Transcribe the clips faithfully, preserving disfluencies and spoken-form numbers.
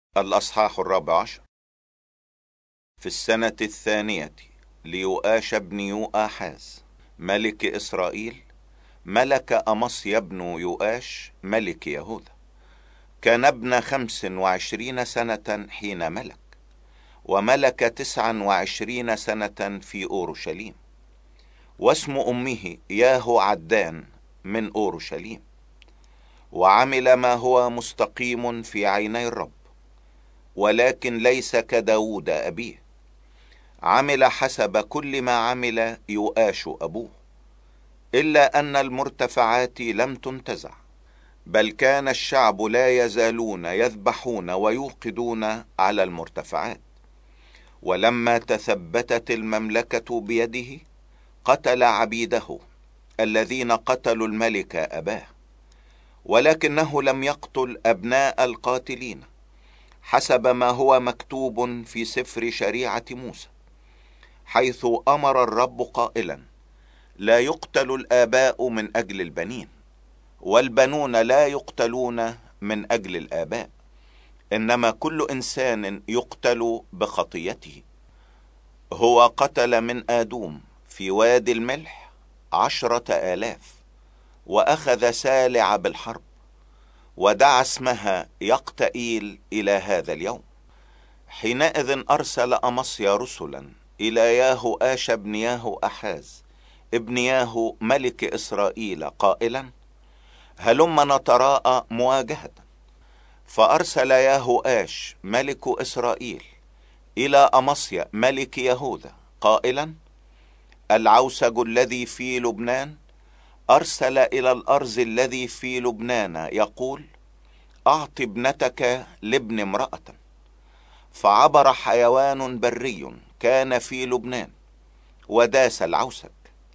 الأصحاح الرابع عشر. في السنة الثانية ليؤاش بن يؤاحاز ملك إسرائيل ملك أمصيا بن يؤاش ملك يهوذا. كان ابن خمس وعشرين سنة حين ملك، وملك تسعا وعشرين سنة في أورشليم. واسم أمه ياهو عدان من أورشليم. وعمل ما هو مستقيم في عيني الرب، ولكن ليس كداود أبيه. عمل حسب كل ما عمل يؤاش أبوه، إلا أن المرتفعات لم تنتزع، بل كان الشعب لا يزالون يذبحون ويوقدون على المرتفعات. ولما تثبتت المملكة بيده قتل عبيده الذين قتلوا الملك أباه، ولكنه لم يقتل أبناء القاتلين حسب ما هو مكتوب في سفر شريعة موسى، حيث أمر الرب قائلا: لا يقتل الآباء من أجل البنين، والبنون لا يقتلون من أجل الآباء، إنما كل إنسان يقتل بخطيته. هو قتل من آدوم في وادي الملح عشرة آلاف، وأخذ سالع بالحرب، ودعا اسمها يقتئيل إلى هذا اليوم. حينئذ أرسل أمصيا رسلا إلى ياهو آش بن ياهو أحاز ابن ياهو ملك إسرائيل قائلا: هلم نتراءى مواجهة. فأرسل ياهو آش ملك إسرائيل إلى أمصيا ملك يهوذا قائلا: العوسج الذي في لبنان أرسل إلى الأرز الذي في لبنان يقول: أعط ابنتك لابن امرأة. فعبر حيوان بري كان في لبنان وداس العوسج.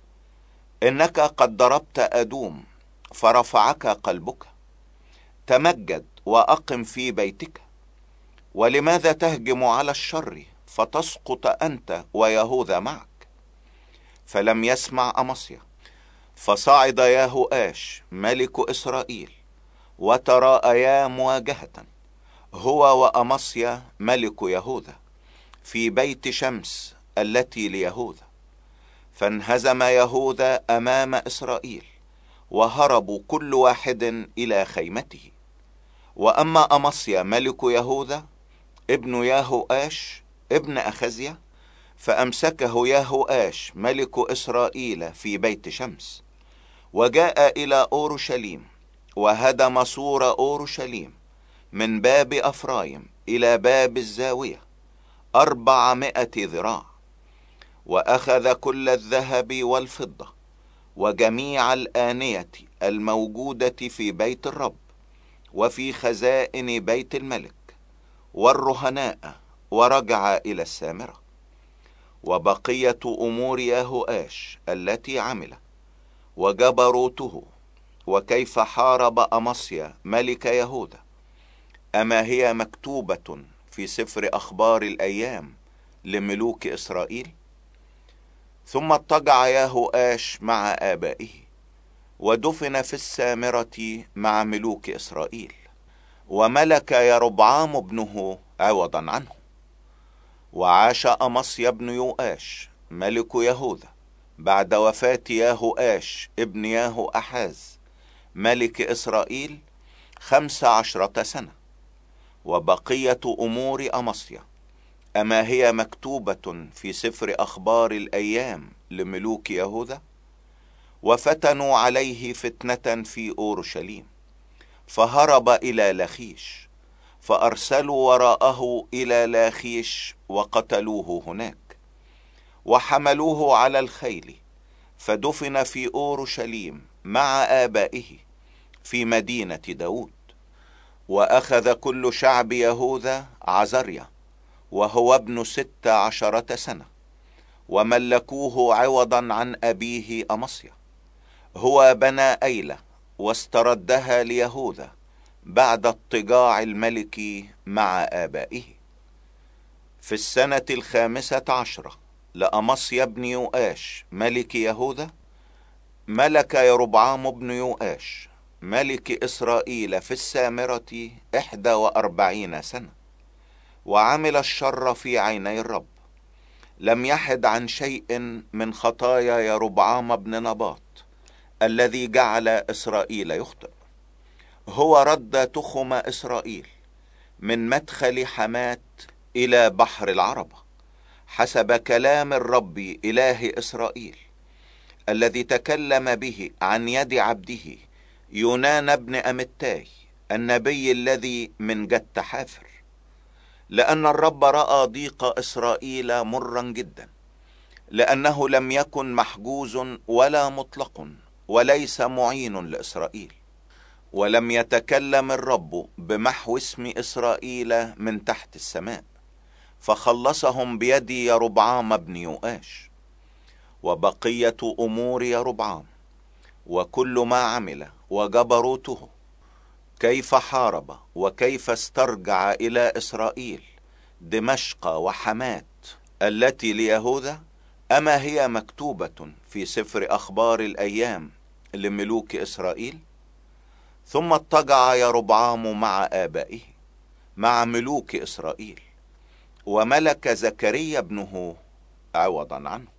إنك قد ضربت أدوم فرفعك قلبك، تمجد وأقم في بيتك. ولماذا تهجم على الشر فتسقط أنت ويهوذا معك؟ فلم يسمع أمصيا، فصعد ياهو آش ملك إسرائيل وتراءيا مواجهة هو وأمصيا ملك يهوذا في بيت شمس التي ليهوذا. فانهزم يهوذا أمام إسرائيل، وهربوا كل واحد إلى خيمته. وأما أمصيا ملك يهوذا ابن ياهو آش ابن أخزيا فأمسكه ياهو آش ملك إسرائيل في بيت شمس، وجاء إلى أورشليم وهدم سور أورشليم من باب أفرايم إلى باب الزاوية أربعمائة ذراع، وأخذ كل الذهب والفضة وجميع الآنية الموجودة في بيت الرب وفي خزائن بيت الملك والرهناء، ورجع إلى السامرة. وبقية أمور ياهو آش التي عمل وجبروته وكيف حارب أمصيا ملك يهوذا، أما هي مكتوبة في سفر أخبار الأيام لملوك إسرائيل؟ ثم اضطجع ياهو آش مع آبائه ودفن في السامرة مع ملوك إسرائيل، وملك يربعام ابنه عوضا عنه. وعاش أمصيا بن يؤاش ملك يهوذا بعد وفاة ياهو آش ابن ياهو أحاز ملك إسرائيل خمس عشرة سنة. وبقية أمور أمصيا أما هي مكتوبة في سفر أخبار الأيام لملوك يهوذا؟ وفتنوا عليه فتنة في أورشليم، فهرب إلى لخيش، فأرسلوا وراءه إلى لاخيش وقتلوه هناك، وحملوه على الخيل، فدفن في أورشليم مع آبائه في مدينة داود. وأخذ كل شعب يهوذا عزريا وهو ابن ست عشرة سنة، وملكوه عوضا عن أبيه أمصيا. هو بنى أيلة واستردها ليهوذا بعد اضطجاع الملك مع آبائه. في السنة الخامسة عشرة لأمصيا بن يؤاش ملك يهوذا ملك يربعام بن يؤاش ملك إسرائيل في السامرة إحدى وأربعين سنة. وعمل الشر في عيني الرب. لم يحد عن شيء من خطايا يربعام بن نباط الذي جعل إسرائيل يخطئ. هو رد تخم إسرائيل من مدخل حمات إلى بحر العربة حسب كلام الرب إله إسرائيل الذي تكلم به عن يد عبده يونان بن أمتاي النبي الذي من جت حافر. لأن الرب رأى ضيق إسرائيل مرا جدا، لأنه لم يكن محجوز ولا مطلق وليس معين لإسرائيل. ولم يتكلم الرب بمحو اسم إسرائيل من تحت السماء، فخلصهم بيد يربعام بن يؤاش. وبقية أمور يربعام وكل ما عمل وجبروته، كيف حارب وكيف استرجع إلى إسرائيل دمشق وحمات التي ليهوذا، أما هي مكتوبة في سفر أخبار الأيام لملوك إسرائيل؟ ثم اضطجع يربعام مع آبائه مع ملوك إسرائيل، وملك زكريا ابنه عوضا عنه.